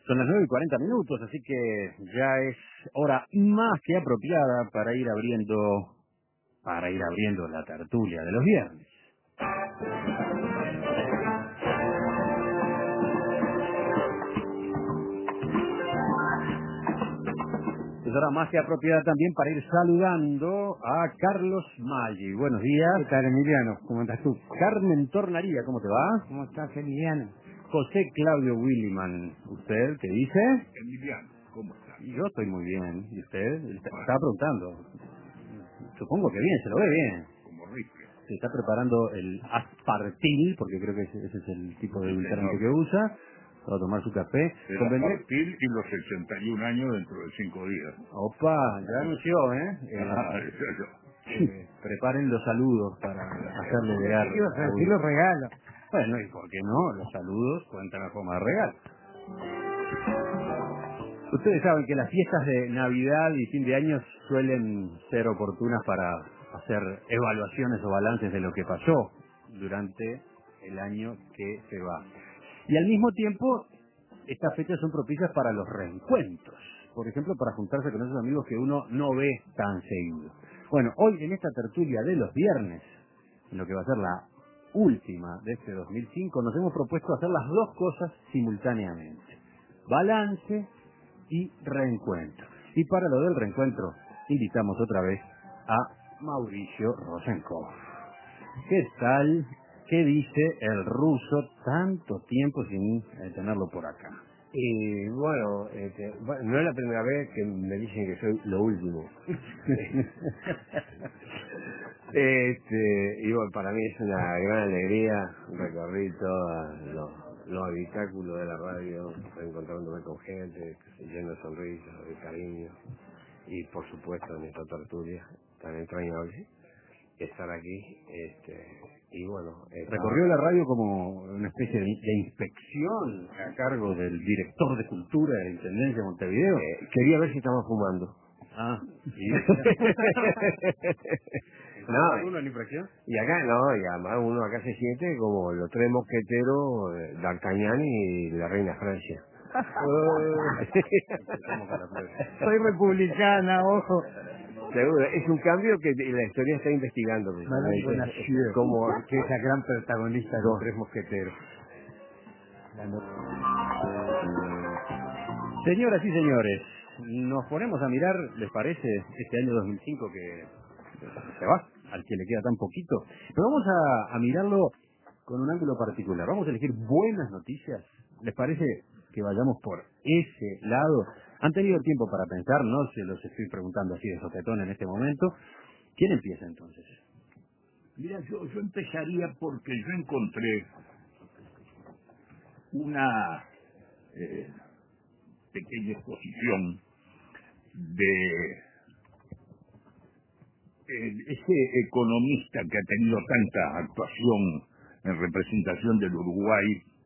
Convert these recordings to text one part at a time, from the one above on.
Son las 9:40, así que ya es hora más que apropiada para ir abriendo la tertulia de los viernes. Es hora más que apropiada también para ir saludando a Carlos Maggi. Buenos días. ¿Qué tal, Emiliano? ¿Cómo estás tú? Carmen Tornaría, ¿cómo te va? ¿Cómo estás, Emiliano? José Claudio Williman, ¿usted qué dice? Emiliano, ¿cómo está? Yo estoy muy bien. ¿Y usted? Estaba preguntando. Supongo que bien, se lo ve bien. Como rifle. Se está preparando el aspartil, porque creo que ese es el tipo de edulcorante que usa. Va a tomar su café. El aspartil y los 81 años dentro de 5 días. Opa, ya anunció, Yo. Preparen los saludos para hacerle llegar. Sí, los regalos. Bueno, ¿y por qué no? Los saludos cuentan a forma de regalo. Ustedes saben que las fiestas de Navidad y fin de año suelen ser oportunas para hacer evaluaciones o balances de lo que pasó durante el año que se va. Y al mismo tiempo, estas fechas son propicias para los reencuentros. Por ejemplo, para juntarse con esos amigos que uno no ve tan seguido. Bueno, hoy en esta tertulia de los viernes, en lo que va a ser la última de este 2005, nos hemos propuesto hacer las dos cosas simultáneamente. Balance y reencuentro. Y para lo del reencuentro, invitamos otra vez a Mauricio Rosenkopf. ¿Qué tal? ¿Qué dice el ruso tanto tiempo sin tenerlo por acá? Bueno, no es la primera vez que me dicen que soy lo último. Y bueno, para mí es una gran alegría recorrer todos los habitáculos de la radio, encontrándome con gente, lleno de sonrisas, de cariño, y por supuesto en esta tertulia tan entrañable, estar aquí, y bueno... Recorrió la radio como una especie de inspección a cargo del director de Cultura de la Intendencia de Montevideo. Quería ver si estamos fumando. Ah, ¿sí? No, ¿Uno en infracción? y acá no, y además uno acá se siente como los tres mosqueteros, D'Artagnan y la reina Francia. Soy republicana, ojo. Seguro, es un cambio que la historia está investigando. Como que es la gran protagonista de los tres mosqueteros. Señoras y señores, nos ponemos a mirar, ¿les parece? Este año 2005 que se va, al que le queda tan poquito. Pero vamos a mirarlo con un ángulo particular. Vamos a elegir buenas noticias. ¿Les parece que vayamos por ese lado? ¿Han tenido tiempo para pensar? No se los estoy preguntando así de sopetón en este momento. ¿Quién empieza entonces? Mira, yo empezaría porque yo encontré una pequeña exposición de ese economista que ha tenido tanta actuación en representación del Uruguay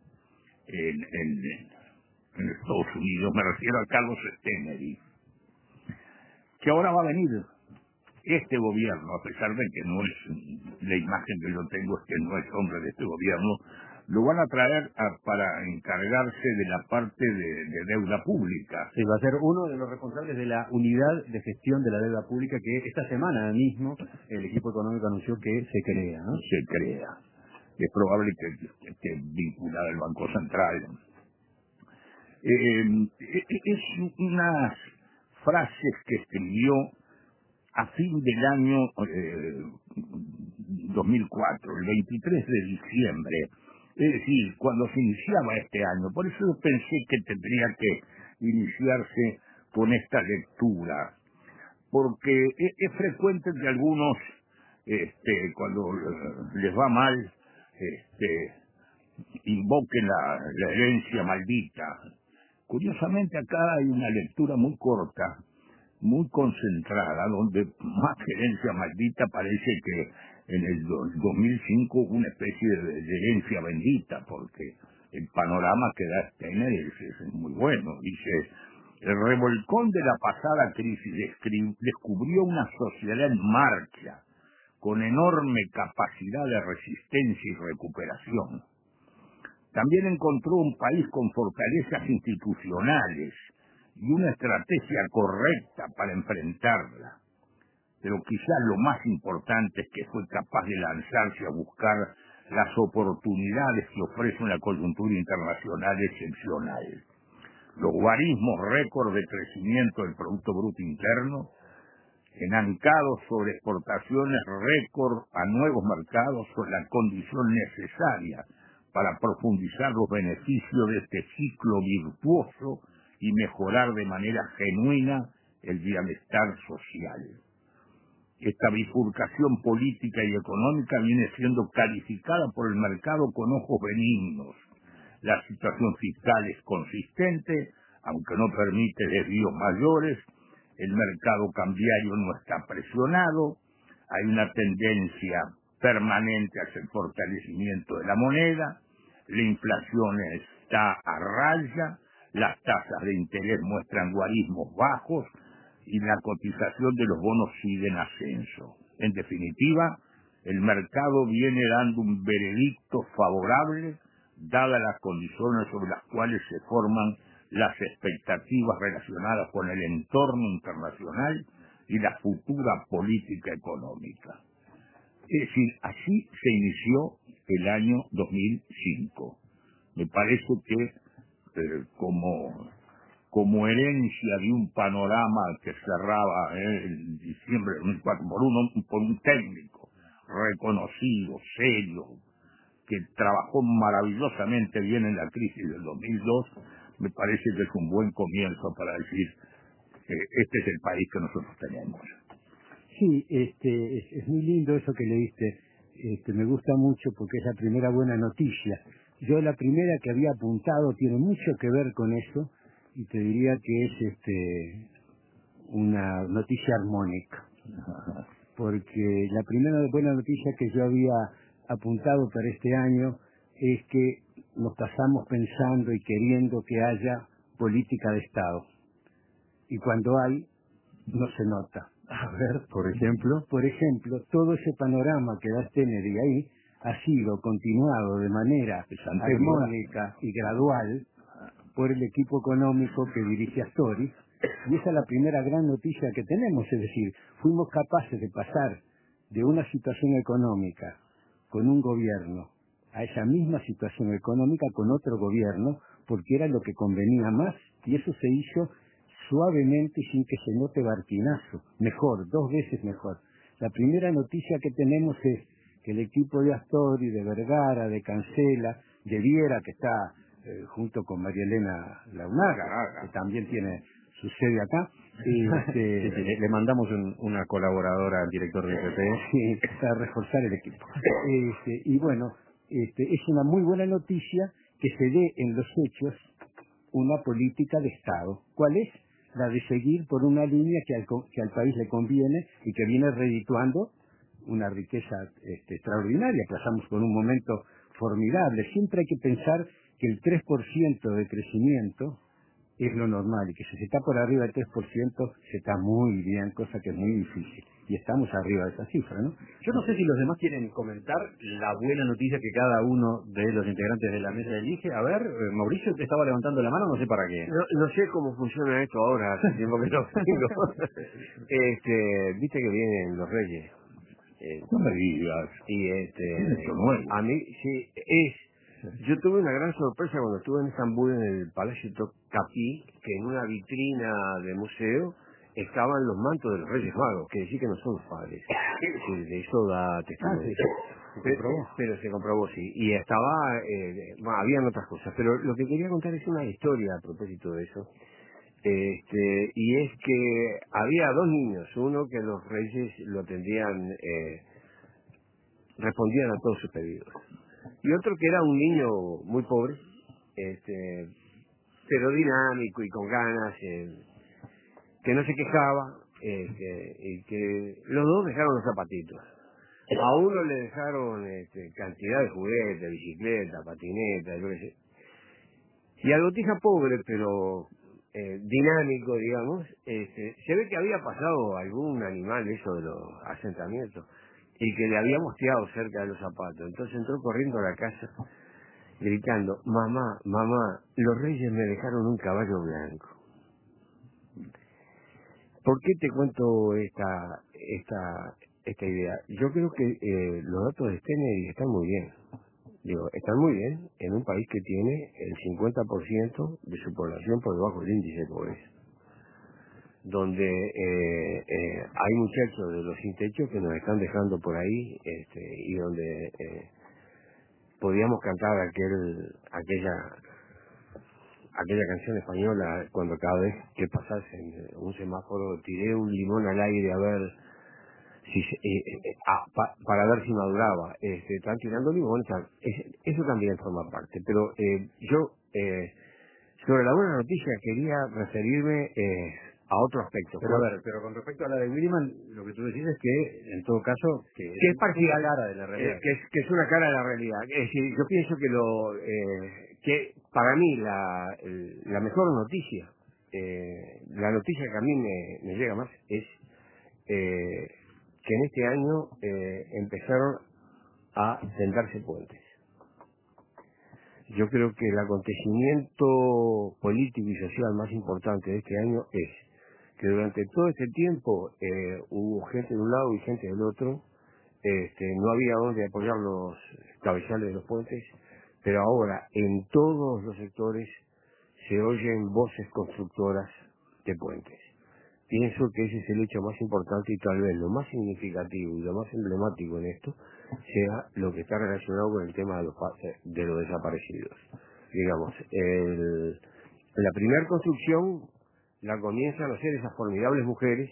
en Estados Unidos, me refiero a Carlos Stennery, que ahora va a venir este gobierno, a pesar de que no es la imagen que yo tengo, es que no es hombre de este gobierno, lo van a traer para encargarse de la parte de deuda pública. Sí, va a ser uno de los responsables de la unidad de gestión de la deuda pública que esta semana mismo el equipo económico anunció que se crea, ¿no? Se crea. Es probable que esté vinculado al Banco Central. Es unas frases que escribió a fin del año 2004, el 23 de diciembre, es decir, cuando se iniciaba este año. Por eso yo pensé que tendría que iniciarse con esta lectura, porque es frecuente que algunos, cuando les va mal, invoquen la herencia maldita. Curiosamente acá hay una lectura muy corta, muy concentrada, donde más que herencia maldita parece que en el 2005 hubo una especie de herencia bendita, porque el panorama que da Steiner es muy bueno. Dice: el revolcón de la pasada crisis descubrió una sociedad en marcha, con enorme capacidad de resistencia y recuperación. También encontró un país con fortalezas institucionales y una estrategia correcta para enfrentarla. Pero quizás lo más importante es que fue capaz de lanzarse a buscar las oportunidades que ofrece una coyuntura internacional excepcional. Los guarismos récord de crecimiento del Producto Bruto Interno, enancados sobre exportaciones récord a nuevos mercados, son la condición necesaria para profundizar los beneficios de este ciclo virtuoso y mejorar de manera genuina el bienestar social. Esta bifurcación política y económica viene siendo calificada por el mercado con ojos benignos. La situación fiscal es consistente, aunque no permite desvíos mayores. El mercado cambiario no está presionado. Hay una tendencia permanente hacia el fortalecimiento de la moneda. La inflación está a raya. Las tasas de interés muestran guarismos bajos y la cotización de los bonos sigue en ascenso. En definitiva, el mercado viene dando un veredicto favorable, dadas las condiciones sobre las cuales se forman las expectativas relacionadas con el entorno internacional y la futura política económica. Es decir, así se inició el año 2005. Me parece que como herencia de un panorama que cerraba en diciembre de 2004 por un técnico reconocido, serio, que trabajó maravillosamente bien en la crisis del 2002, me parece que es un buen comienzo para decir que este es el país que nosotros tenemos. Sí, es muy lindo eso que leíste. Me gusta mucho porque es la primera buena noticia. Yo la primera que había apuntado tiene mucho que ver con eso y te diría que es una noticia armónica. Porque la primera buena noticia que yo había apuntado para este año es que nos pasamos pensando y queriendo que haya política de Estado. Y cuando hay, no se nota. A ver, por ejemplo, todo ese panorama que da Kennedy ahí ha sido continuado de manera armónica y gradual por el equipo económico que dirige Astori, y esa es la primera gran noticia que tenemos, es decir, fuimos capaces de pasar de una situación económica con un gobierno a esa misma situación económica con otro gobierno, porque era lo que convenía más, y eso se hizo suavemente y sin que se note barquinazo, mejor, 2 veces mejor. La primera noticia que tenemos es que el equipo de Astori, de Vergara, de Cancela, de Viera, que está junto con María Elena Launaga, que también tiene su sede acá. Le mandamos una colaboradora al director de IPP para reforzar el equipo. Y bueno, es una muy buena noticia que se dé en los hechos una política de Estado. ¿Cuál es? La de seguir por una línea que al país le conviene y que viene redituando una riqueza extraordinaria. Pasamos por un momento formidable. Siempre hay que pensar que el 3% de crecimiento es lo normal y que si se está por arriba del 3% se está muy bien, cosa que es muy difícil. Y estamos arriba de esa cifra, ¿no? Yo no sé si los demás quieren comentar la buena noticia que cada uno de los integrantes de la mesa elige. A ver, Mauricio te estaba levantando la mano, no sé para qué. No sé cómo funciona esto ahora, hace tiempo que no tengo. Viste que vienen los Reyes. No me digas. Y esto nuevo. a mí sí es. Yo tuve una gran sorpresa cuando estuve en Estambul en el Palacio Topkapi, que en una vitrina de museo estaban los mantos de los Reyes Magos, que decir que no son los padres. De eso da testimonio. Pero se comprobó, sí. Y estaba, habían otras cosas. Pero lo que quería contar es una historia a propósito de eso. Y es que había 2 niños, uno que los Reyes lo atendían, respondían a todos sus pedidos. Y otro que era un niño muy pobre, pero dinámico y con ganas, que no se quejaba, y que los dos dejaron los zapatitos. A uno le dejaron cantidad de juguetes, bicicleta, patineta, yo qué sé. Y al botija pobre, pero dinámico, digamos, se ve que había pasado algún animal de eso de los asentamientos y que le había mosteado cerca de los zapatos. Entonces entró corriendo a la casa gritando, mamá, mamá, los reyes me dejaron un caballo blanco. ¿Por qué te cuento esta idea? Yo creo que los datos de Kennedy están muy bien. Digo, están muy bien en un país que tiene el 50% de su población por debajo del índice de pobreza, donde hay muchachos de los sin techo que nos están dejando por ahí, y donde podíamos cantar aquella canción española cuando cada vez que pasase en un semáforo tiré un limón al aire a ver si para ver si maduraba. Están tirando limones, eso también forma parte. Pero yo sobre la buena noticia quería referirme a otro aspecto. Pero con respecto a la de Williman, lo que tú decís es que, en todo caso, que es parcial, una cara de la realidad. que es una cara de la realidad. Es decir, yo pienso que para mí la mejor noticia, la noticia que a mí me llega más es que en este año empezaron a tendarse puentes. Yo creo que el acontecimiento político y social más importante de este año es que durante todo este tiempo hubo gente de un lado y gente del otro, no había dónde apoyar los cabezales de los puentes, pero ahora en todos los sectores se oyen voces constructoras de puentes. Pienso que ese es el hecho más importante y tal vez lo más significativo y lo más emblemático en esto sea lo que está relacionado con el tema de los desaparecidos. Digamos, la primera construcción la comienzan a hacer esas formidables mujeres,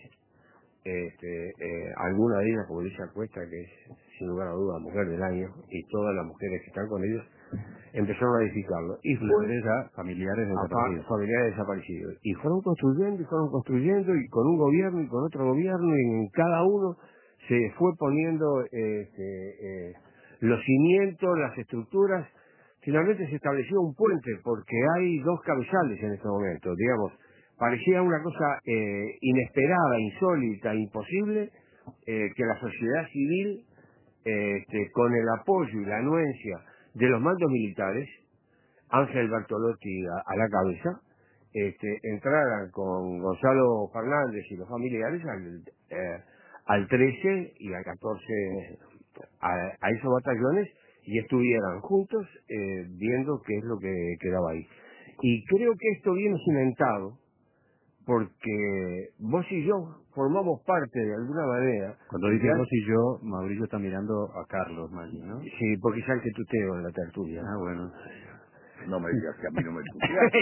alguna de ellas, como Alicia Cuesta, que es sin lugar a duda mujer del año, y todas las mujeres que están con ellos, empezaron a edificarlo. Y familiares desaparecidos. Y fueron construyendo, y con un gobierno y con otro gobierno, y en cada uno se fue poniendo los cimientos, las estructuras. Finalmente se estableció un puente, porque hay dos cabezales en este momento, digamos. Parecía una cosa inesperada, insólita, imposible, que la sociedad civil, con el apoyo y la anuencia de los mandos militares, Ángel Bertolotti a la cabeza, entraran con Gonzalo Fernández y los familiares al 13 y al 14 a esos batallones, y estuvieran juntos viendo qué es lo que quedaba ahí. Y creo que esto viene cimentado porque vos y yo formamos parte de alguna manera. Cuando dices vos y yo, Mauricio está mirando a Carlos Maggi, ¿no? Sí, porque ya que tuteo en la tertulia. Ah, bueno. No me digas que a mí no me tuteas.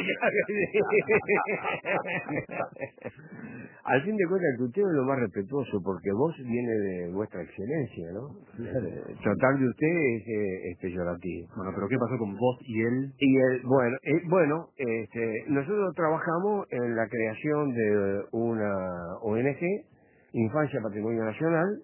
Al fin de cuentas, el tuteo es lo más respetuoso, porque vos viene de vuestra excelencia, ¿no? Tratar de usted es peyorativo. Bueno, pero ¿qué pasó con vos y él? Nosotros trabajamos en la creación de una ONG, Infancia Patrimonio Nacional,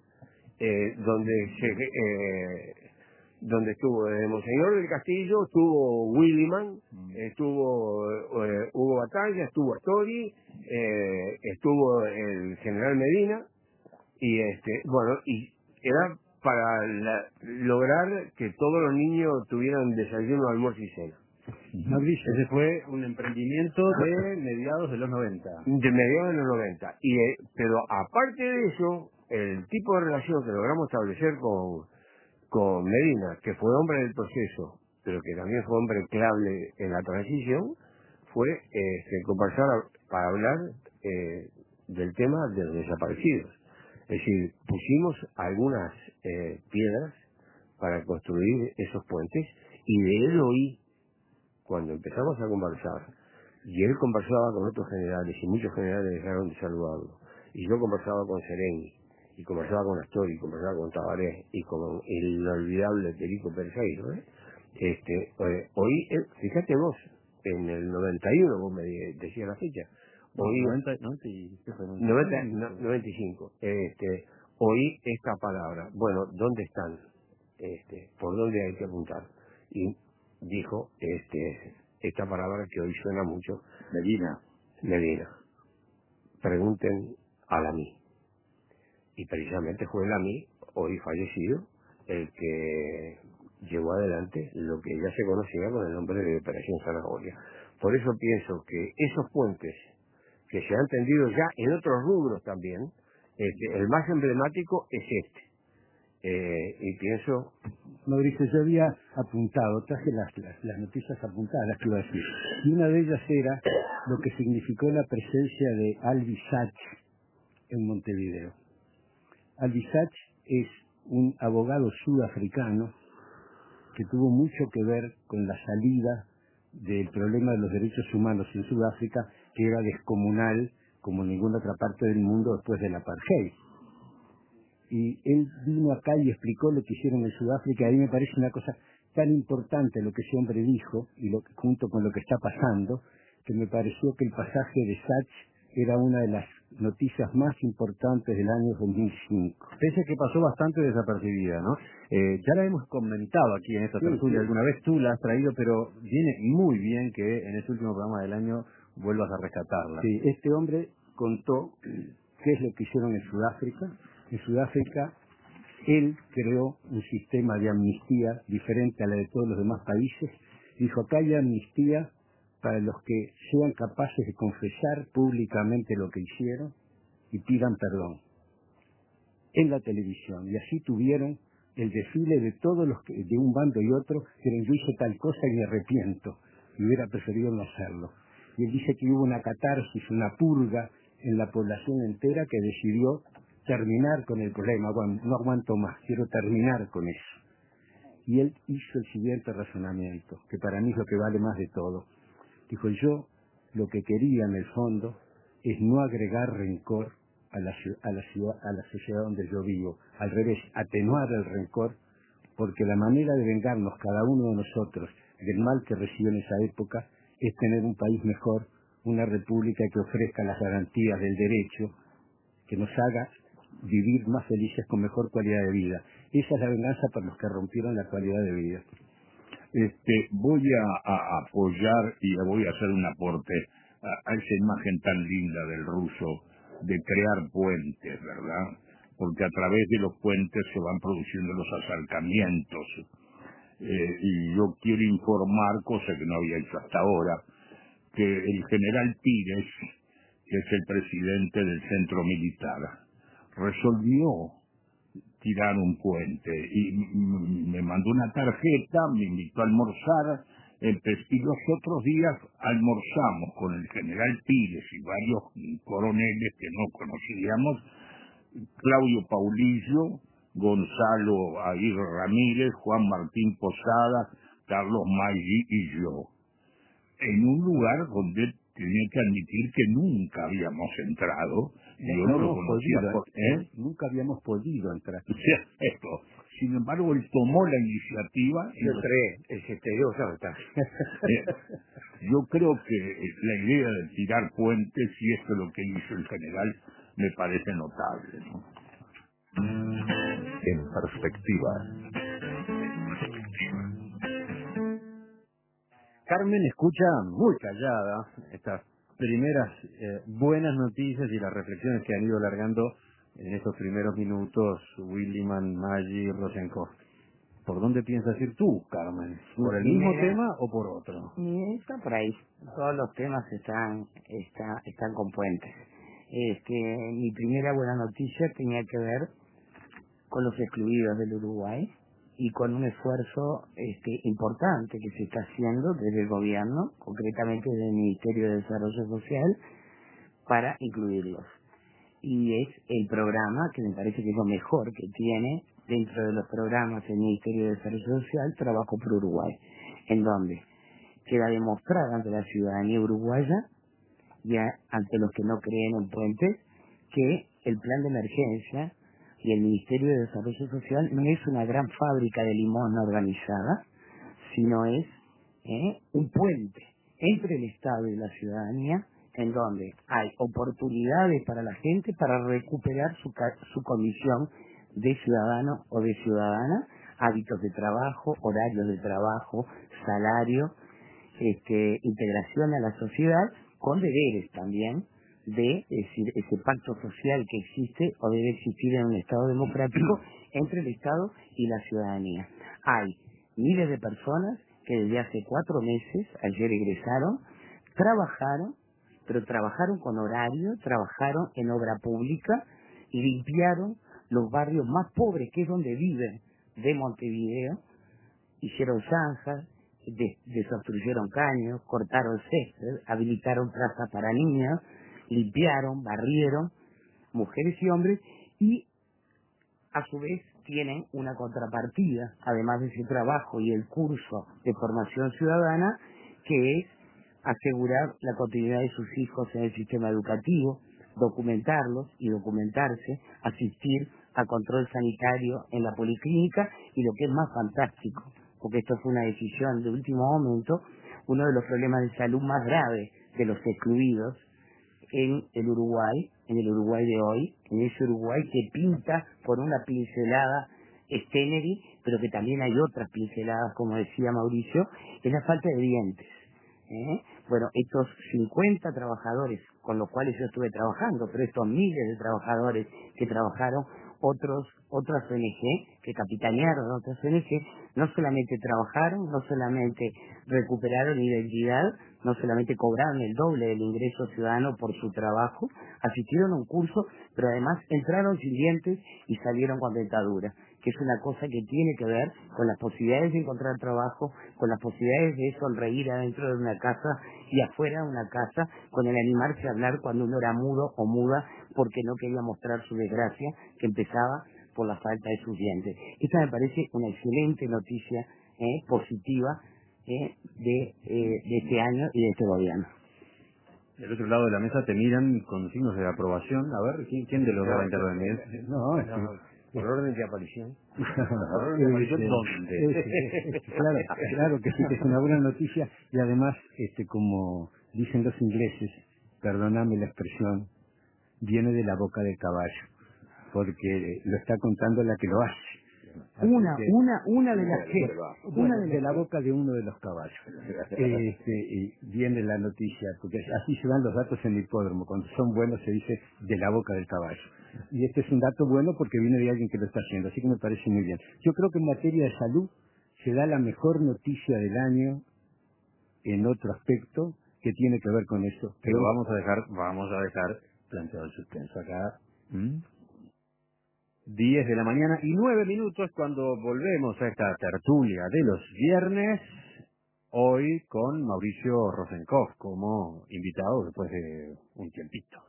donde estuvo Monseñor del Castillo, estuvo Williman, estuvo Hugo Batalla, estuvo Astori, estuvo el general Medina, y y era para lograr que todos los niños tuvieran desayuno, almuerzo y cena. Ese fue un emprendimiento de mediados de los 90. De mediados de los 90. Pero aparte de eso, el tipo de relación que logramos establecer con Medina, que fue hombre del proceso, pero que también fue hombre clave en la transición, fue conversar para hablar del tema de los desaparecidos. Es decir, pusimos algunas piedras para construir esos puentes, y de él oí, cuando empezamos a conversar, y él conversaba con otros generales, y muchos generales dejaron de saludarlo, y yo conversaba con Sereni, y conversaba con Astori, y conversaba con Tabaré, y con el inolvidable Perico Perseiro, oí, fíjate vos, en el 91, vos me decías la fecha, oí, 95, oí esta palabra, bueno, ¿dónde están? ¿Por dónde hay que apuntar? Y dijo esta palabra que hoy suena mucho, Medina. Pregunten a Lamí. Y precisamente fue Lamí, hoy fallecido, el que llevó adelante lo que ya se conocía con el nombre de Operación Zanahoria. Por eso pienso que esos puentes que se han tendido ya en otros rubros también, el más emblemático es este. Y pienso... Mauricio, yo había apuntado, traje las noticias apuntadas, las que iba a decir, y una de ellas era lo que significó la presencia de Alvin Sachs en Montevideo. Alvin Sachs es un abogado sudafricano que tuvo mucho que ver con la salida del problema de los derechos humanos en Sudáfrica, que era descomunal como en ninguna otra parte del mundo después del apartheid. Y él vino acá y explicó lo que hicieron en Sudáfrica. A mí me parece una cosa tan importante lo que ese hombre dijo, y junto con lo que está pasando, que me pareció que el pasaje de Sachs era una de las noticias más importantes del año 2005. Pese a que pasó bastante desapercibida, ¿no? Ya la hemos comentado aquí en esta tertulia, alguna vez tú la has traído, pero viene muy bien que en este último programa del año vuelvas a rescatarla. Sí, este hombre contó qué es lo que hicieron en Sudáfrica. En Sudáfrica, él creó un sistema de amnistía diferente a la de todos los demás países. Dijo, acá hay amnistía para los que sean capaces de confesar públicamente lo que hicieron y pidan perdón en la televisión. Y así tuvieron el desfile de todos los que, de un bando y otro, que yo hice tal cosa y me arrepiento, y hubiera preferido no hacerlo. Y él dice que hubo una catarsis, una purga en la población entera que decidió terminar con el problema. Bueno, no aguanto más, quiero terminar con eso. Y él hizo el siguiente razonamiento, que para mí es lo que vale más de todo. Dijo, yo lo que quería en el fondo es no agregar rencor a la sociedad donde yo vivo. Al revés, atenuar el rencor, porque la manera de vengarnos cada uno de nosotros del mal que recibió en esa época es tener un país mejor, una república que ofrezca las garantías del derecho, que nos haga vivir más felices con mejor calidad de vida. Esa es la venganza para los que rompieron la calidad de vida. Voy a apoyar y voy a hacer un aporte a esa imagen tan linda del ruso de crear puentes, ¿verdad? Porque a través de los puentes se van produciendo los acercamientos. Y yo quiero informar, cosa que no había hecho hasta ahora, que el general Pires, que es el presidente del centro militar, resolvió tirar un puente y me mandó una tarjeta, me invitó a almorzar, y los otros días almorzamos con el general Pires y varios coroneles que no conocíamos, Claudio Paulillo, Gonzalo Aguirre Ramírez, Juan Martín Posada, Carlos Maggi y yo, en un lugar donde tenía que admitir que nunca habíamos entrado, yo no lo conocía, nunca habíamos podido entrar. Esto. Sin embargo, él tomó la iniciativa. Yo entré, yo creo que la idea de tirar puentes, y esto es lo que hizo el general, me parece notable, ¿no? En perspectiva. Carmen escucha muy callada estas primeras buenas noticias y las reflexiones que han ido largando en estos primeros minutos Williman, Maggi, Rosenkopf. ¿Por dónde piensas ir tú, Carmen? ¿Por el mismo tema o por otro? Está por ahí. Todos los temas están con puentes. Mi primera buena noticia tenía que ver con los excluidos del Uruguay y con un esfuerzo importante que se está haciendo desde el gobierno, concretamente desde el Ministerio de Desarrollo Social, para incluirlos. Y es el programa que me parece que es lo mejor que tiene dentro de los programas del Ministerio de Desarrollo Social, Trabajo por Uruguay, en donde queda demostrado ante la ciudadanía uruguaya y ante los que no creen en puentes que el plan de emergencia y el Ministerio de Desarrollo Social no es una gran fábrica de limosna organizada, sino es un puente entre el Estado y la ciudadanía, en donde hay oportunidades para la gente para recuperar su condición de ciudadano o de ciudadana, hábitos de trabajo, horarios de trabajo, salario, integración a la sociedad, con deberes también, es decir, ese pacto social que existe o debe existir en un Estado democrático entre el Estado y la ciudadanía. Hay miles de personas que desde hace 4 meses, ayer egresaron, trabajaron, pero trabajaron con horario, trabajaron en obra pública y limpiaron los barrios más pobres, que es donde viven, de Montevideo. Hicieron zanjas, desobstruyeron caños, cortaron césped, habilitaron plazas para niños, limpiaron, barrieron, mujeres y hombres, y a su vez tienen una contrapartida, además de ese trabajo y el curso de formación ciudadana, que es asegurar la continuidad de sus hijos en el sistema educativo, documentarlos y documentarse, asistir a control sanitario en la policlínica, y lo que es más fantástico, porque esto fue una decisión de último momento, uno de los problemas de salud más graves de los excluidos en el Uruguay de hoy, en ese Uruguay que pinta por una pincelada Steneri, pero que también hay otras pinceladas, como decía Mauricio, es la falta de dientes. Bueno, estos 50 trabajadores con los cuales yo estuve trabajando, pero estos miles de trabajadores que trabajaron, otras ONG, que capitanearon otras ONG, no solamente trabajaron, no solamente recuperaron identidad, no solamente cobraron el doble del ingreso ciudadano por su trabajo, asistieron a un curso, pero además entraron sin dientes y salieron con dentadura, que es una cosa que tiene que ver con las posibilidades de encontrar trabajo, con las posibilidades de sonreír adentro de una casa y afuera de una casa, con el animarse a hablar cuando uno era mudo o muda porque no quería mostrar su desgracia, que empezaba por la falta de sus dientes. Esta me parece una excelente noticia positiva de este año y de este gobierno. Del otro lado de la mesa te miran con signos de aprobación. A ver, ¿quién de los dos va a intervenir? Por orden de aparición. ¿Por orden de aparición dónde? Claro que sí, que es una buena noticia, y además, como dicen los ingleses, perdóname la expresión, viene de la boca del caballo, porque lo está contando la que lo hace. Una de las que, de la boca de uno de los caballos. Y viene la noticia, porque así se dan los datos en el hipódromo, cuando son buenos se dice de la boca del caballo. Y este es un dato bueno porque viene de alguien que lo está haciendo, así que me parece muy bien. Yo creo que en materia de salud se da la mejor noticia del año en otro aspecto que tiene que ver con eso. Pero vamos a dejar planteado el suspenso acá. 10 de la mañana y 9 minutos cuando volvemos a esta tertulia de los viernes, hoy con Mauricio Rosenkopf como invitado después de un tiempito.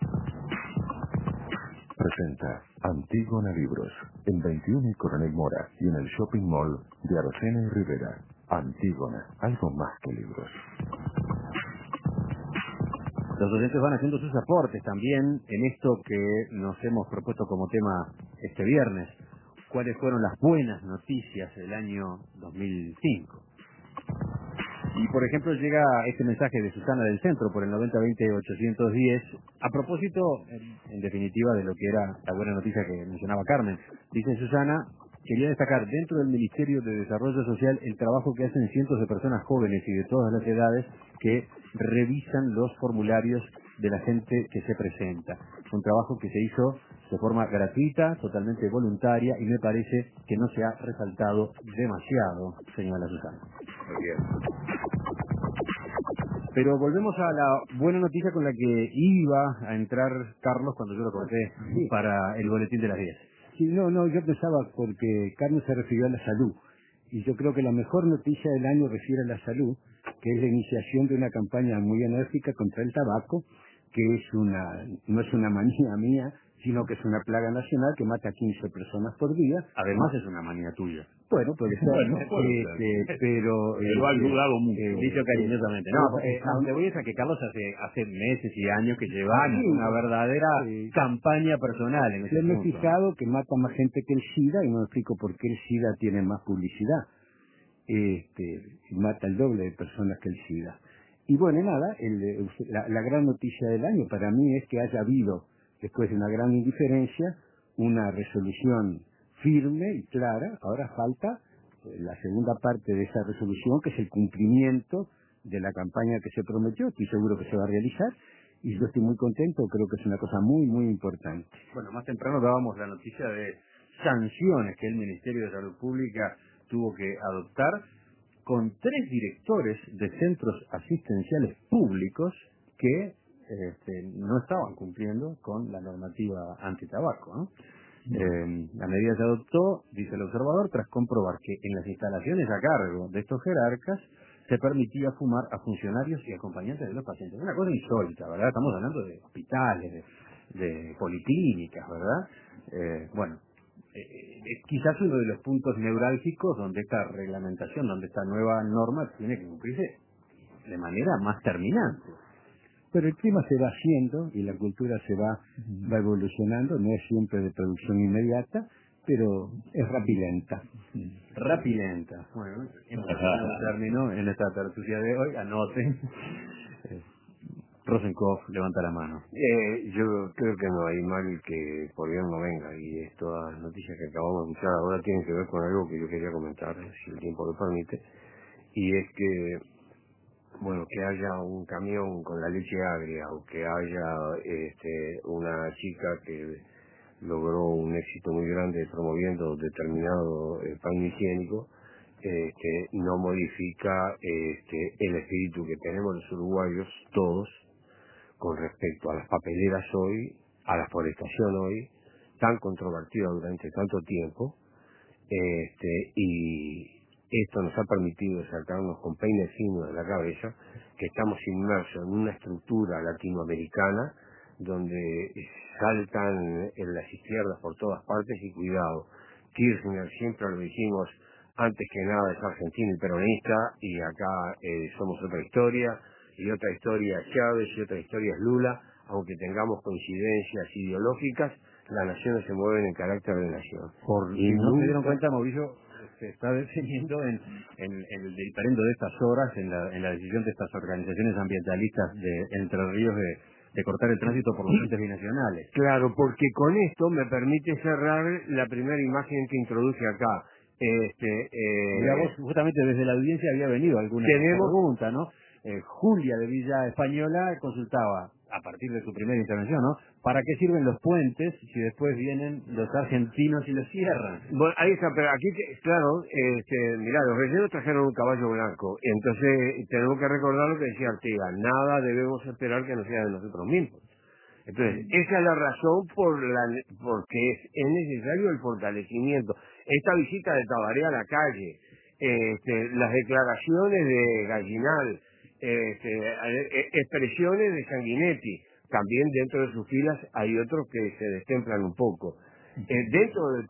Presenta Antígona Libros, en 21 y Coronel Mora y en el Shopping Mall de Arocena y Rivera. Antígona, algo más que libros. Los oyentes van haciendo sus aportes también en esto que nos hemos propuesto como tema este viernes. ¿Cuáles fueron las buenas noticias del año 2005? Y por ejemplo llega este mensaje de Susana del Centro por el 9020-810 a propósito, en definitiva, de lo que era la buena noticia que mencionaba Carmen. Dice Susana: quería destacar dentro del Ministerio de Desarrollo Social el trabajo que hacen cientos de personas jóvenes y de todas las edades que revisan los formularios de la gente que se presenta. Un trabajo que se hizo de forma gratuita, totalmente voluntaria, y me parece que no se ha resaltado demasiado, señala Susana. Muy bien. Pero volvemos a la buena noticia con la que iba a entrar Carlos cuando yo lo corté para el boletín de las 10. Sí, no, yo pensaba, porque Carlos se refirió a la salud, y yo creo que la mejor noticia del año refiere a la salud, que es la iniciación de una campaña muy enérgica contra el tabaco, que no es una manía mía, sino que es una plaga nacional que mata a 15 personas por día. Además es una manía tuya. Bueno, puede ser, pero lo ha ayudado mucho. Dicho cariñosamente. No, a donde voy es a que Carlos hace meses y años que lleva una verdadera campaña personal en ese yo me he punto. fijado que mata más gente que el SIDA, y no me explico por qué el SIDA tiene más publicidad. Mata el doble de personas que el SIDA. Y bueno, nada, la gran noticia del año para mí es que haya habido, después de una gran indiferencia, una resolución firme y clara. Ahora falta la segunda parte de esa resolución, que es el cumplimiento de la campaña que se prometió. Estoy seguro que se va a realizar, y yo estoy muy contento, creo que es una cosa muy, muy importante. Bueno, más temprano dábamos la noticia de sanciones que el Ministerio de Salud Pública tuvo que adoptar con 3 directores de centros asistenciales públicos que no estaban cumpliendo con la normativa antitabaco, ¿no? La medida se adoptó, dice el observador, tras comprobar que en las instalaciones a cargo de estos jerarcas se permitía fumar a funcionarios y acompañantes de los pacientes. Una cosa insólita, ¿verdad? Estamos hablando de hospitales, de policlínicas, ¿verdad? Quizás uno de los puntos neurálgicos donde esta reglamentación, donde esta nueva norma tiene que cumplirse de manera más terminante. Pero el clima se va haciendo y la cultura se va evolucionando, no es siempre de producción inmediata, pero es rapilenta. Rapilenta. Bueno, hemos usado un término en esta tertulia de hoy, anoten. Rosenkopf, levanta la mano. Yo creo que no hay mal que por bien no venga, y estas noticias que acabamos de escuchar ahora tienen que ver con algo que yo quería comentar, si el tiempo lo permite, y es que, bueno, que haya un camión con la leche agria, o que haya una chica que logró un éxito muy grande promoviendo determinado pan higiénico, no modifica el espíritu que tenemos los uruguayos todos con respecto a las papeleras hoy, a la forestación hoy, tan controvertida durante tanto tiempo, y esto nos ha permitido sacarnos con peine fino de la cabeza que estamos inmersos en una estructura latinoamericana donde saltan en las izquierdas por todas partes, y cuidado, Kirchner, siempre lo dijimos, antes que nada es argentino y peronista, y acá somos otra historia, y otra historia es Chávez, y otra historia es Lula. Aunque tengamos coincidencias ideológicas, las naciones se mueven en carácter de nación. Y no se dieron cuenta, Mauricio, se está definiendo en el diferendo de estas horas, en la decisión de estas organizaciones ambientalistas de Entre Ríos de cortar el tránsito por los puentes binacionales. Claro, porque con esto me permite cerrar la primera imagen que introduje acá. Vos, justamente desde la audiencia había venido alguna pregunta, ¿no? Julia de Villa Española consultaba, a partir de su primera intervención, ¿no? ¿Para qué sirven los puentes si después vienen los argentinos y los cierran? Bueno, ahí está, pero aquí, claro, mirá, los rellenos trajeron un caballo blanco, entonces tenemos que recordar lo que decía Artigas, nada debemos esperar que no sea de nosotros mismos. Entonces, esa es la razón porque es necesario el fortalecimiento. Esta visita de Tabaré a la calle, las declaraciones de Gallinal, expresiones de Sanguinetti, también dentro de sus filas hay otros que se destemplan un poco. Dentro del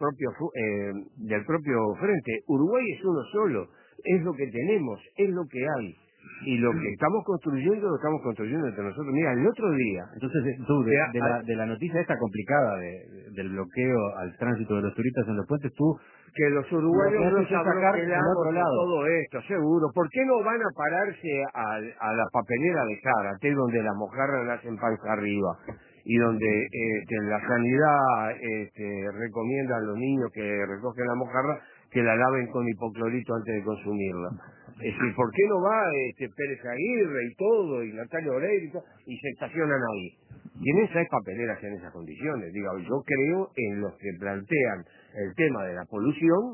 propio frente, Uruguay es uno solo, es lo que tenemos, es lo que hay. Y lo que estamos construyendo, lo estamos construyendo entre nosotros. Mira, el otro día... Entonces, tú, de la noticia esta complicada del bloqueo al tránsito de los turistas en los puentes, tú... Que los uruguayos nos sacar abroquelamos de todo esto, seguro. ¿Por qué no van a pararse a la papelera de Zárate, donde las mojarras nacen panza arriba? Y donde la sanidad recomienda a los niños que recogen la mojarra que la laven con hipoclorito antes de consumirla. Es decir, ¿por qué no va Pérez Aguirre y todo, y Natalia Oreiro y todo, y se estacionan ahí? ¿Quiénes hay papeleras en esas condiciones? Digo, yo creo en los que plantean el tema de la polución,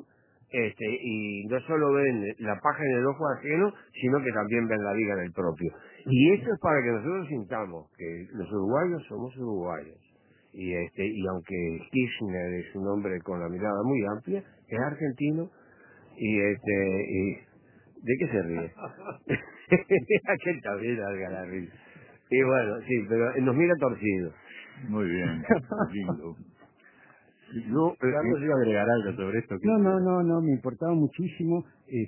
y no solo ven la paja en el ojo ajeno, sino que también ven la viga en el propio. Y esto es para que nosotros sintamos que los uruguayos somos uruguayos. Y aunque Kirchner es un hombre con la mirada muy amplia, es argentino, y ¿de qué se ríe? Aquel también larga la risa. Y bueno, sí, pero nos mira torcido. Muy bien, lindo. Carlos iba a agregar algo sobre esto. No, me importaba muchísimo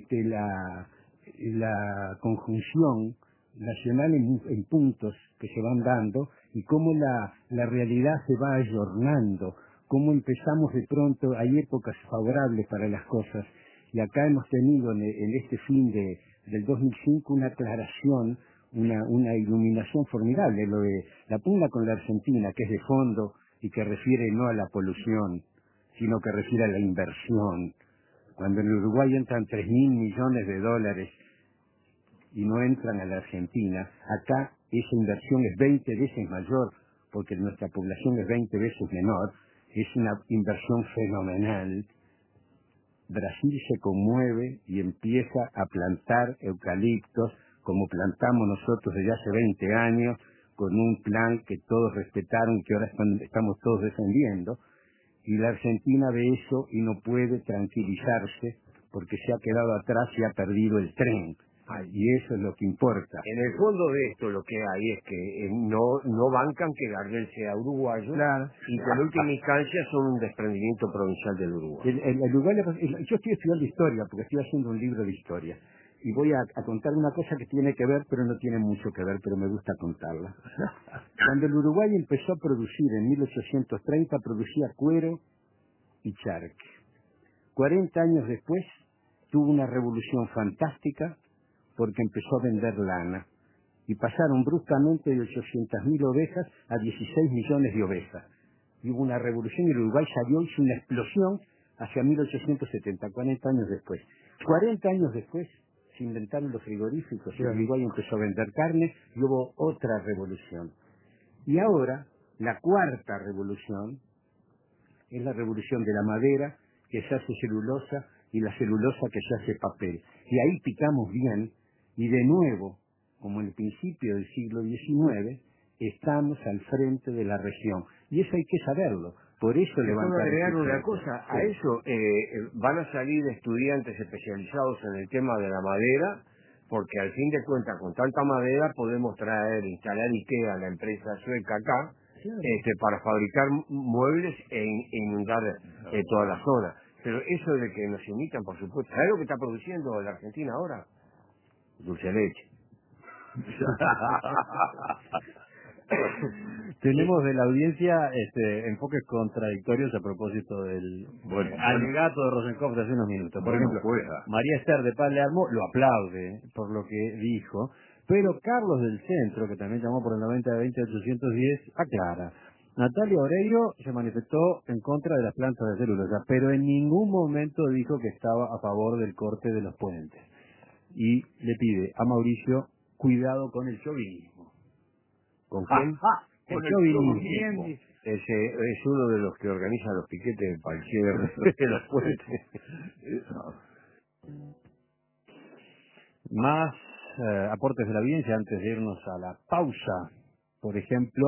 la conjunción nacional en puntos que se van dando, y cómo la realidad se va ayornando, cómo empezamos de pronto, hay épocas favorables para las cosas, y acá hemos tenido en este fin del 2005 una aclaración, una iluminación formidable, lo de la pugna con la Argentina, que es de fondo y que refiere no a la polución, sino que refiere a la inversión. Cuando en Uruguay entran 3.000 millones de dólares y no entran a la Argentina, acá esa inversión es 20 veces mayor, porque nuestra población es 20 veces menor, es una inversión fenomenal, Brasil se conmueve y empieza a plantar eucaliptos, como plantamos nosotros desde hace 20 años, con un plan que todos respetaron, que ahora estamos todos defendiendo, y la Argentina ve eso y no puede tranquilizarse porque se ha quedado atrás y ha perdido el tren. Y eso es lo que importa. En el fondo de esto lo que hay es que no bancan que Gardel sea uruguayo, Claro. Y que en última instancia son un desprendimiento provincial del Uruguay. El Uruguay, yo estoy estudiando historia porque estoy haciendo un libro de historia. Y voy a contar una cosa que tiene que ver, pero no tiene mucho que ver, pero me gusta contarla. Cuando el Uruguay empezó a producir en 1830, producía cuero y charque. 40 años después tuvo una revolución fantástica porque empezó a vender lana. Y pasaron bruscamente de 800.000 ovejas a 16 millones de ovejas. Y hubo una revolución y el Uruguay salió, hizo una explosión hacia 1870, 40 años después. 40 años después se inventaron los frigoríficos y el Uruguay empezó a vender carne y hubo otra revolución. Y ahora, la cuarta revolución es la revolución de la madera, que se hace celulosa, y la celulosa que se hace papel. Y ahí picamos bien, y de nuevo, como en el principio del siglo XIX, estamos al frente de la región. Y eso hay que saberlo. Por eso levantar... agregar una cosa, a eso van a salir estudiantes especializados en el tema de la madera, porque al fin de cuentas con tanta madera podemos instalar IKEA, la empresa sueca acá, para fabricar muebles e inundar toda la zona. Pero eso de que nos imitan, por supuesto, ¿sabes lo que está produciendo la Argentina ahora? Dulce de leche. Tenemos de la audiencia enfoques contradictorios a propósito del alegato de Rosenkopf de hace unos minutos. Por ejemplo, María Esther de Palermo lo aplaude por lo que dijo, pero Carlos del Centro, que también llamó por el 90-20-810, aclara. Natalia Oreiro se manifestó en contra de las plantas de celulosa, pero en ningún momento dijo que estaba a favor del corte de los puentes. Y le pide a Mauricio cuidado con el chauvinismo. ¿Con quién? El chauvinismo. Ese es uno de los que organiza los piquetes para el cierre de los puentes. Más aportes de la audiencia antes de irnos a la pausa. Por ejemplo,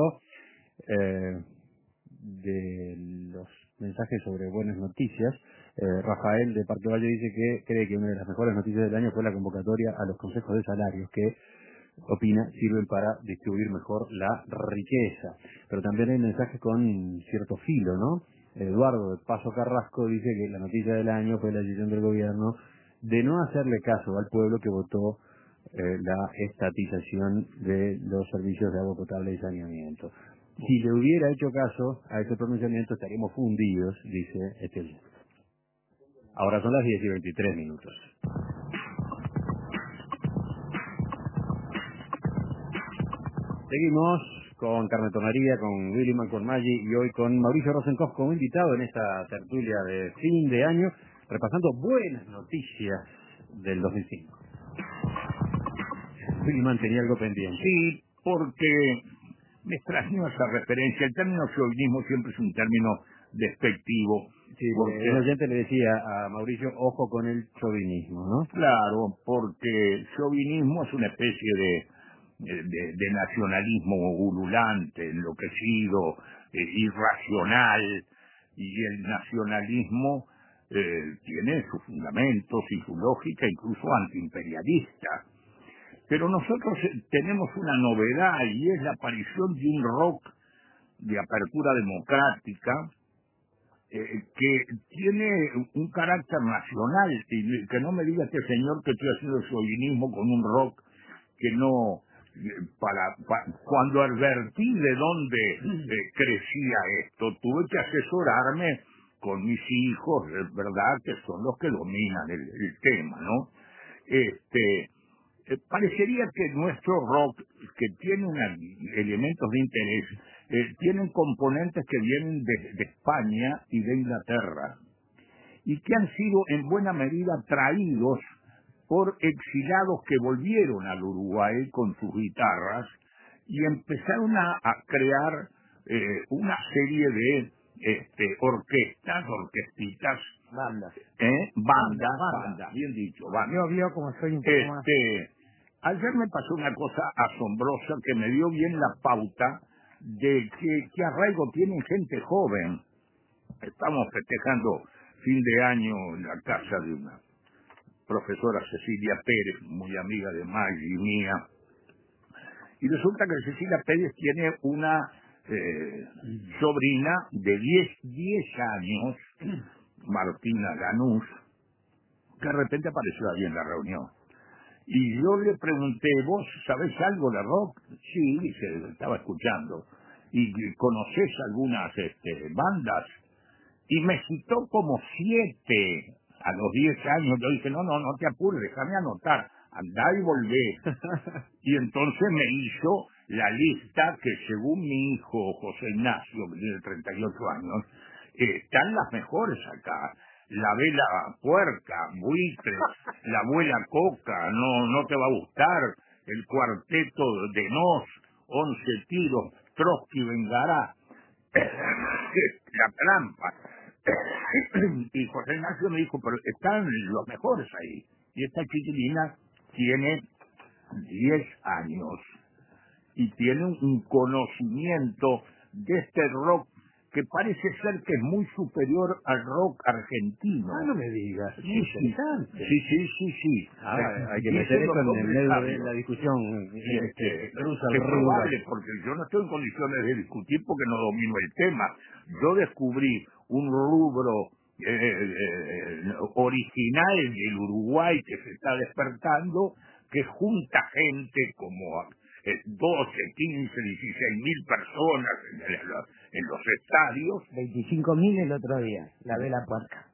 de los mensajes sobre buenas noticias. Rafael de Parque Valle dice que cree que una de las mejores noticias del año fue la convocatoria a los consejos de salarios que, opina, sirven para distribuir mejor la riqueza. Pero también hay mensajes con cierto filo, ¿no? Eduardo de Paso Carrasco dice que la noticia del año fue la decisión del gobierno de no hacerle caso al pueblo que votó la estatización de los servicios de agua potable y saneamiento. Si le hubiera hecho caso a ese pronunciamiento estaríamos fundidos, dice este oyente. Ahora son las 10:23. Seguimos con Carmen Tomaría, con Willy Mancormaggi y hoy con Mauricio Rosenkopf como invitado en esta tertulia de fin de año, repasando buenas noticias del 2005. Willy tenía algo pendiente. Sí, porque me extrañó esa referencia. El término chauvinismo siempre es un término despectivo. Sí, el oyente le decía a Mauricio, ojo con el chauvinismo, ¿no? Claro, porque el chauvinismo es una especie de nacionalismo ululante, enloquecido, irracional, y el nacionalismo tiene sus fundamentos y su lógica incluso antiimperialista. Pero nosotros tenemos una novedad y es la aparición de un rock de apertura democrática que tiene un carácter nacional, y que no me diga este señor que estoy haciendo el chauvinismo con un rock que no, cuando advertí de dónde crecía esto, tuve que asesorarme con mis hijos, verdad, que son los que dominan el tema, ¿no? Parecería que nuestro rock, que tiene elementos de interés, tienen componentes que vienen de España y de Inglaterra, y que han sido en buena medida traídos por exilados que volvieron al Uruguay con sus guitarras y empezaron a crear una serie de orquestitas Bandas. Banda, bien dicho, banda. Yo vio como soy un poco más... Ayer me pasó una cosa asombrosa que me dio bien la pauta de qué arraigo tienen gente joven. Estamos festejando fin de año en la casa de una profesora, Cecilia Pérez, muy amiga de Maggie y mía, y resulta que Cecilia Pérez tiene una sobrina de 10 años, Martina Lanús, que de repente apareció ahí en la reunión. Y yo le pregunté, ¿vos sabés algo de rock? Sí, dice, estaba escuchando. ¿Y conocés algunas bandas? Y me citó como 7 a los 10 años. Yo dije, no te apures, déjame anotar, andá y volvé. Y entonces me hizo la lista que según mi hijo José Ignacio, que tiene 38 años, están las mejores acá. La Vela Puerca, Buitre, la Abuela Coca, no te va a gustar, el Cuarteto de Nos, 11 Tiros, Trotsky Vengará, La Trampa. Y José Ignacio me dijo, pero están los mejores ahí. Y esta chiquilina tiene 10 años y tiene un conocimiento de este rock que parece ser que es muy superior al rock argentino. No me digas, Sí, interesante. Sí. Hay que meter esto en el medio de la discusión que cruza el es río. probable, porque yo no estoy en condiciones de discutir porque no domino el tema. Yo descubrí un rubro original del Uruguay que se está despertando, que junta gente como 12, 15, 16.000 personas en los estadios. 25.000 el otro día, la Vela Puerca.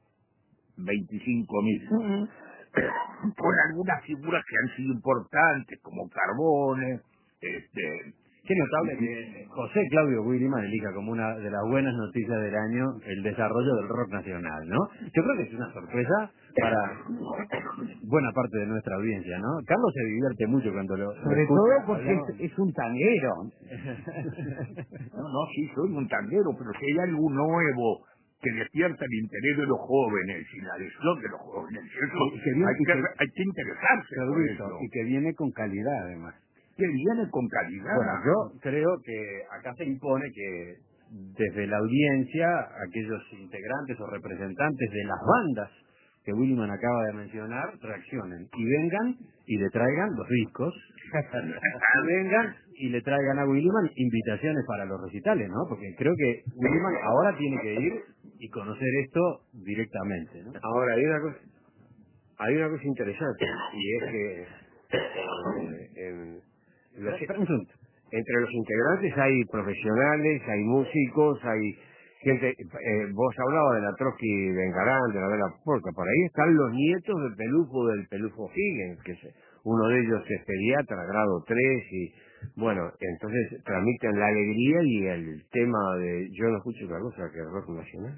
25.000. Con algunas figuras que han sido importantes, como Carbone. Qué notable que José Claudio Williman elija como una de las buenas noticias del año el desarrollo del rock nacional, ¿no? Yo creo que es una sorpresa para buena parte de nuestra audiencia, ¿no? Carlos se divierte mucho cuando lo Sobre escucha, todo porque ¿no? es un tanguero. No, sí, soy un tanguero, pero si hay algo nuevo que despierta el interés de los jóvenes y la adhesión de los jóvenes, eso hay que interesarse por eso. Y que viene con calidad, además. Que viene con calidad. Bueno, yo creo que acá se impone que desde la audiencia, aquellos integrantes o representantes de las bandas que Williman acaba de mencionar, reaccionen y vengan y le traigan los discos, y vengan y le traigan a Williman invitaciones para los recitales, ¿no? Porque creo que Williman ahora tiene que ir y conocer esto directamente, ¿no? Ahora, hay una cosa interesante, y es que entre los integrantes hay profesionales, hay músicos, hay gente, vos hablabas de la Trotsky Vengarán, de la Vela Puerca, por ahí están los nietos del Pelufo Higgins, que uno de ellos es pediatra, grado 3, y bueno, entonces transmiten la alegría y el tema de yo no escucho otra cosa que rock nacional.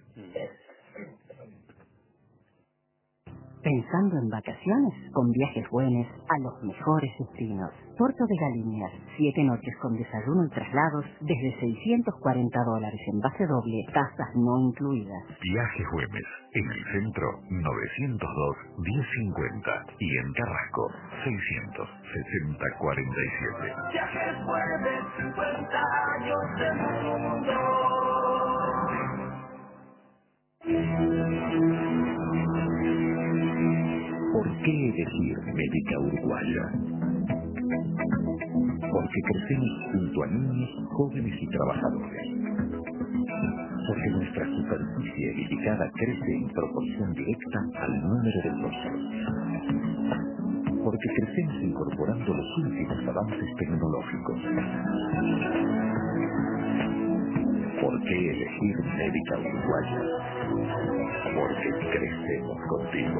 Pensando en vacaciones, con viajes buenos a los mejores destinos. Puerto de Galiñas, 7 noches con desayuno y traslados desde $640 en base doble, tasas no incluidas. Viajes Güemes, en el centro 902-1050 y en Carrasco 660-47. Viajes Güemes, 50 años del mundo. ¿Por qué elegir Médica Uruguaya? Porque crecemos junto a niños, jóvenes y trabajadores. Porque nuestra superficie edificada crece en proporción directa al número de socios. Porque crecemos incorporando los últimos avances tecnológicos. ¿Por qué elegir Médica Uruguaya? Porque crecemos contigo.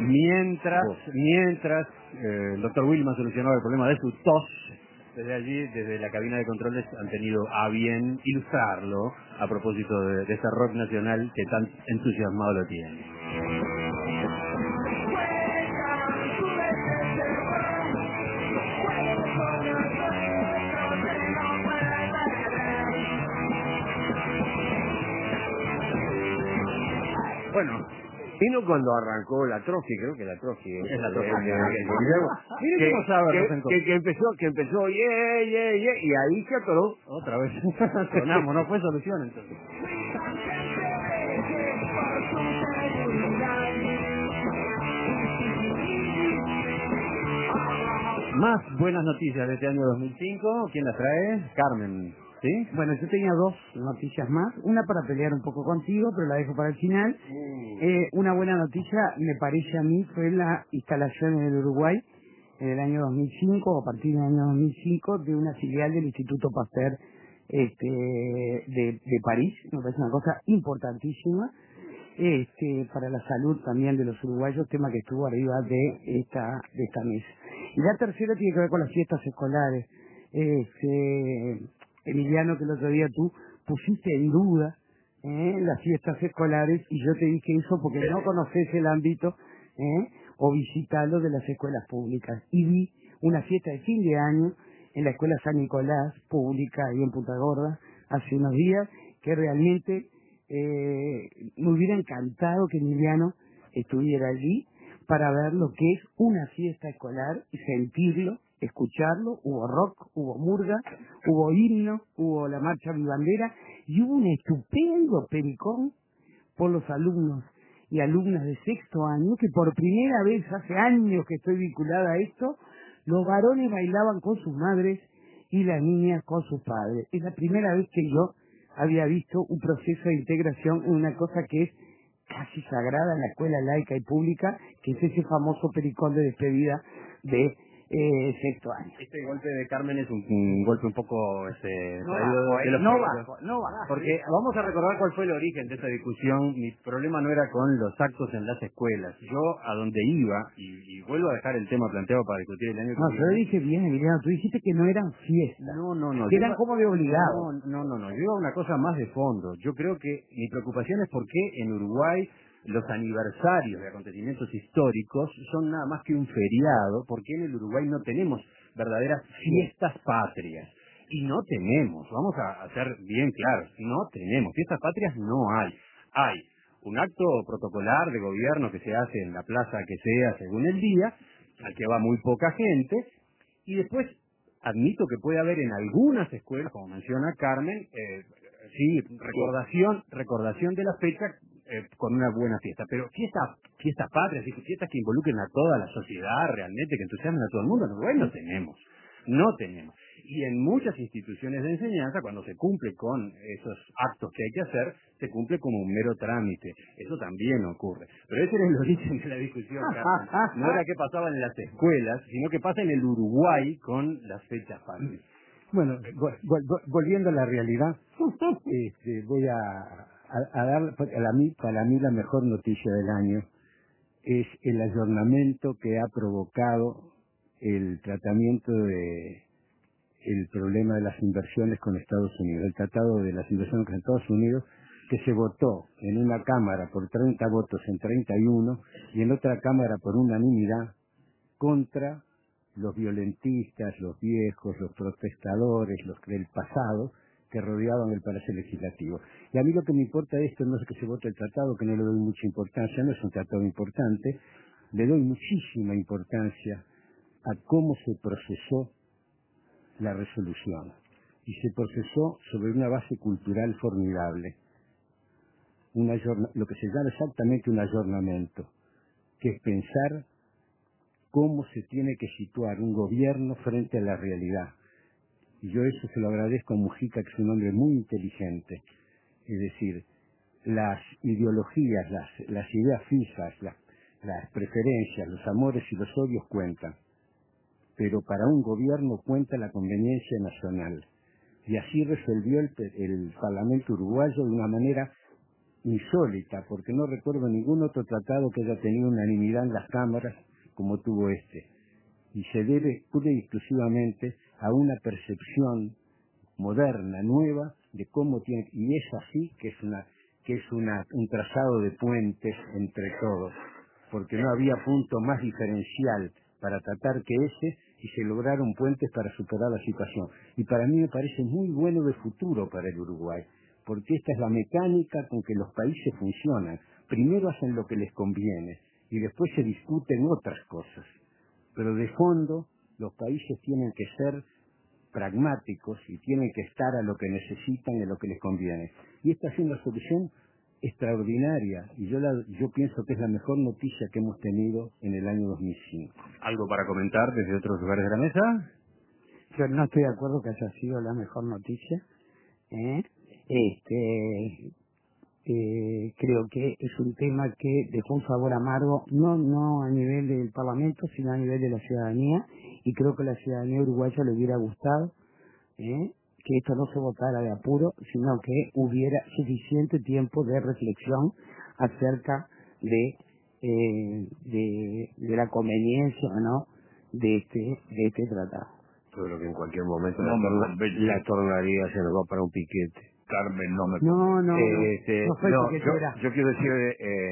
Mientras el doctor Wilman solucionaba el problema de su tos, desde allí, desde la cabina de controles, han tenido a bien ilustrarlo a propósito de ese rock nacional que tan entusiasmado lo tiene. Bueno, vino cuando arrancó la Trotsky, creo que la Trotsky. Es la Trotsky. Que empezó, y ahí se atoró. Otra vez. Sonamos, no fue solución entonces. Más buenas noticias de este año 2005. ¿Quién las trae? Carmen. ¿Sí? Bueno, yo tenía dos noticias más. Una para pelear un poco contigo, pero la dejo para el final. Una buena noticia, me parece a mí, fue la instalación en el Uruguay, en el año 2005, o a partir del año 2005, de una filial del Instituto Pasteur de París. Me parece una cosa importantísima para la salud también de los uruguayos, tema que estuvo arriba de esta mesa. Y la tercera tiene que ver con las fiestas escolares. Emiliano, que el otro día tú pusiste en duda las fiestas escolares, y yo te dije eso porque no conoces el ámbito o visitarlo de las escuelas públicas. Y vi una fiesta de fin de año en la Escuela San Nicolás, pública, ahí en Punta Gorda, hace unos días, que realmente me hubiera encantado que Emiliano estuviera allí para ver lo que es una fiesta escolar y sentirlo, escucharlo. Hubo rock, hubo murga, hubo himno, hubo la marcha Mi Bandera y hubo un estupendo pericón por los alumnos y alumnas de sexto año, que por primera vez, hace años que estoy vinculada a esto, los varones bailaban con sus madres y las niñas con sus padres. Es la primera vez que yo había visto un proceso de integración en una cosa que es casi sagrada en la escuela laica y pública, que es ese famoso pericón de despedida de sexto año. Este golpe de Carmen es un golpe un poco no bajo. Porque vamos a recordar cuál fue el origen de esta discusión. Mi problema no era con los actos en las escuelas. Yo a donde iba, y vuelvo a dejar el tema planteado para discutir el año que viene. Yo dije bien, Emiliano, tú dijiste que no eran fiestas. No. Que eran como de obligado. No. Yo iba a una cosa más de fondo. Yo creo que mi preocupación es por qué en Uruguay los aniversarios de acontecimientos históricos son nada más que un feriado, porque en el Uruguay no tenemos verdaderas fiestas patrias. Y no tenemos, vamos a ser bien claros, no tenemos. Fiestas patrias no hay. Hay un acto protocolar de gobierno que se hace en la plaza que sea según el día, al que va muy poca gente, y después admito que puede haber en algunas escuelas, como menciona Carmen, sí, recordación de la fecha con una buena fiesta, pero fiestas patrias, fiestas que involucren a toda la sociedad realmente, que entusiasmen a todo el mundo, no tenemos. Y en muchas instituciones de enseñanza, cuando se cumple con esos actos que hay que hacer, se cumple como un mero trámite. Eso también ocurre. Pero ese era el origen de la discusión, Carmen. No era qué pasaba en las escuelas, sino qué pasa en el Uruguay con las fechas patrias. Bueno, volviendo a la realidad, voy a dar para mí la mejor noticia del año es el ayornamiento que ha provocado el tratamiento de el problema de las inversiones con Estados Unidos, el tratado de las inversiones con Estados Unidos, que se votó en una cámara por 30 votos en 31 y en otra cámara por unanimidad contra los violentistas, los viejos, los protestadores, los del pasado que rodeaban el Palacio Legislativo. Y a mí lo que me importa de esto no es que se vote el tratado, que no le doy mucha importancia, no es un tratado importante, le doy muchísima importancia a cómo se procesó la resolución. Y se procesó sobre una base cultural formidable, lo que se llama exactamente un ayornamiento, que es pensar cómo se tiene que situar un gobierno frente a la realidad. Y yo eso se lo agradezco a Mujica, que es un hombre muy inteligente. Es decir, las ideologías, las ideas fijas, las preferencias, los amores y los odios cuentan. Pero para un gobierno cuenta la conveniencia nacional. Y así resolvió el Parlamento uruguayo de una manera insólita, porque no recuerdo ningún otro tratado que haya tenido unanimidad en las cámaras como tuvo este. Y se debe pura y exclusivamente a una percepción moderna, nueva, de cómo tiene, y es así que es un trazado de puentes entre todos, porque no había punto más diferencial para tratar que ese, y se lograron puentes para superar la situación. Y para mí me parece muy bueno de futuro para el Uruguay, porque esta es la mecánica con que los países funcionan. Primero hacen lo que les conviene y después se discuten otras cosas. Pero de fondo los países tienen que ser pragmáticos y tienen que estar a lo que necesitan y a lo que les conviene. Y esta es una solución extraordinaria y yo pienso que es la mejor noticia que hemos tenido en el año 2005. ¿Algo para comentar desde otros lugares de la mesa? Yo no estoy de acuerdo que haya sido la mejor noticia. Creo que es un tema que dejó un sabor amargo, no a nivel del Parlamento, sino a nivel de la ciudadanía, y creo que a la ciudadanía uruguaya le hubiera gustado que esto no se votara de apuro, sino que hubiera suficiente tiempo de reflexión acerca de la conveniencia o no de este tratado. Yo creo que en cualquier momento No me convence. la tornaría se nos va para un piquete. Carmen, no me No fue piquetera. yo quiero decir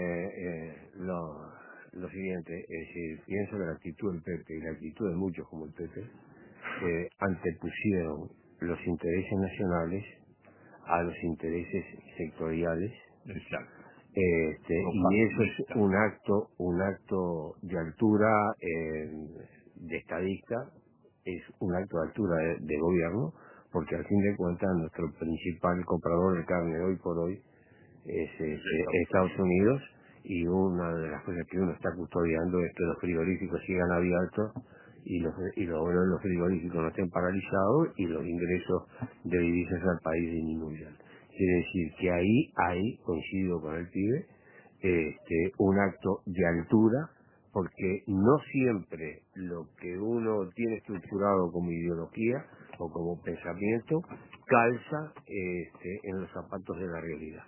lo siguiente, es decir, pienso que la actitud del PP y la actitud de muchos como el PP antepusieron los intereses nacionales a los intereses sectoriales. Exacto. Y eso es un acto de altura de estadista, es un acto de altura de gobierno, porque al fin de cuentas nuestro principal comprador de carne hoy por hoy es Estados Unidos, y una de las cosas que uno está custodiando es que los frigoríficos sigan abiertos y los obreros de los frigoríficos no estén paralizados y los ingresos de divisas al país disminuyan. Quiere decir que ahí coincido con el pibe, un acto de altura, porque no siempre lo que uno tiene estructurado como ideología o como pensamiento calza en los zapatos de la realidad.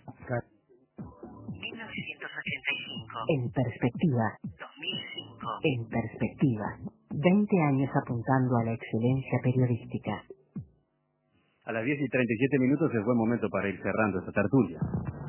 1985. En perspectiva. 2005. En perspectiva. 20 años apuntando a la excelencia periodística. A las 10:37 es buen momento para ir cerrando esta tertulia.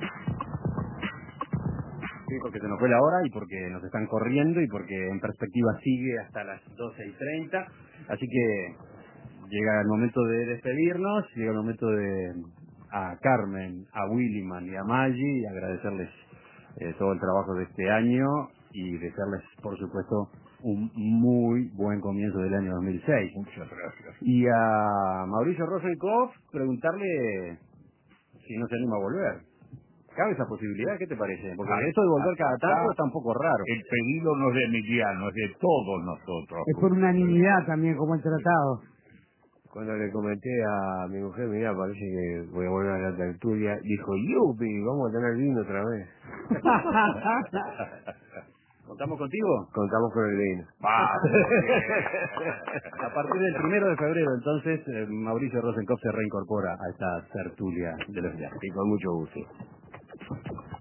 Sí, porque se nos fue la hora y porque nos están corriendo y porque en perspectiva sigue hasta las 12:30. Así que llega el momento de despedirnos, llega el momento de a Carmen, a Williman y a Maggi agradecerles todo el trabajo de este año y desearles, por supuesto, un muy buen comienzo del año 2006. Muchas gracias. Y a Mauricio Rosenkopf preguntarle si no se anima a volver. ¿Cabe esa posibilidad? ¿Qué te parece? Porque eso de volver cada tanto está un poco raro. El pedido no es de Emiliano, es de todos nosotros. Es por unanimidad también, como el tratado. Cuando le comenté a mi mujer, mira, parece que voy a volver a la tertulia, dijo, yupi, vamos a tener vino otra vez. ¿Contamos contigo? Contamos con el vino. A partir del 1 de febrero, entonces, Mauricio Rosenkopf se reincorpora a esta tertulia de los viajes. Y con mucho gusto.